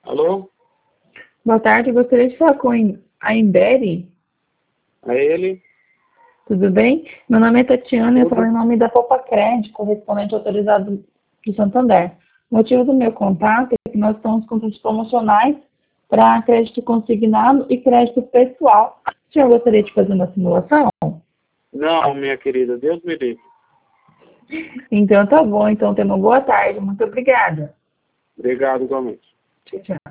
Alô? Boa tarde, eu gostaria de falar com a Imberi. É ele? Tudo bem? Meu nome é Tatiana e eu Tudo. falo em nome da Poupa Crédito, correspondente autorizado do Santander. O motivo do meu contato é que nós estamos com produtos promocionais para crédito consignado e crédito pessoal. O senhor gostaria de fazer uma simulação? Não, minha querida, Deus me livre. Então tá bom, então tenha uma boa tarde. Muito obrigada. Obrigado igualmente. Tchau, tchau.